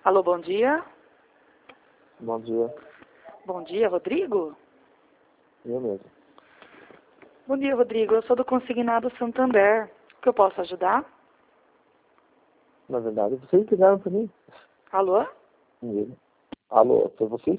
Alô, bom dia. Bom dia. Bom dia, Rodrigo? Eu mesmo. Bom dia, Rodrigo. Eu sou do Consignado Santander. O que eu posso ajudar? Na verdade, vocês ligaram para mim. Alô? Comigo. Alô, foi vocês